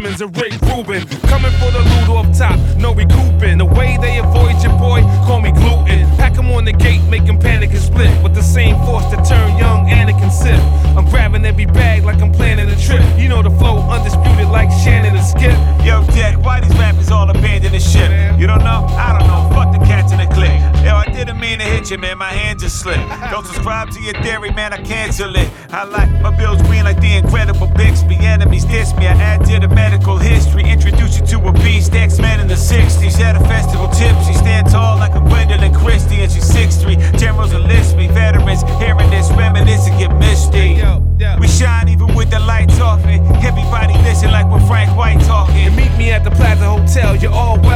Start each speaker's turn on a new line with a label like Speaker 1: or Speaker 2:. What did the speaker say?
Speaker 1: Simmons and Rick Rubin. Coming for the loot off top, no recouping. The way they avoid your boy, call me gluten. Pack him on the gate, make him panic and split. With the same force that turned young Anakin Sith. I'm grabbing every bag like I'm planning a trip. You know the flow, undisputed like Shannon and Skip.
Speaker 2: Yo, Deck, why these rappers all abandon the ship? You don't know? I don't know. Fuck the cats in the clique. Yo, I didn't mean to hit you, man. My hand just slipped. Don't subscribe to your theory, man. I cancel it. I like my bills green like the Incredible Bixby. Enemies diss me. I add to the medical history. Introduce you to a beast. X-Men in the 60s. At a festival tipsy. Stand tall like a Gwendolyn Christie. And she's 6'3". Generals enlist me. Veterans hearing this reminisce and get misty. We shine even with the lights off it. Everybody listen like we're Frank White talking.
Speaker 1: And meet me at the Plaza Hotel. You're all welcome.